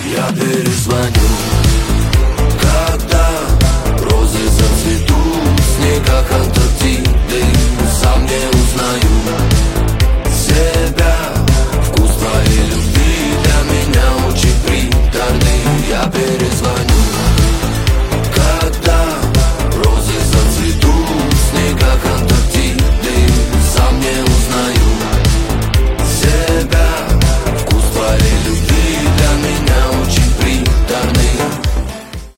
Я перезвоню, когда розы зацветут в снегах Антарктиды. Сам не узнаю себя, вкус твоей любви для меня очень приторный. Я перезвоню.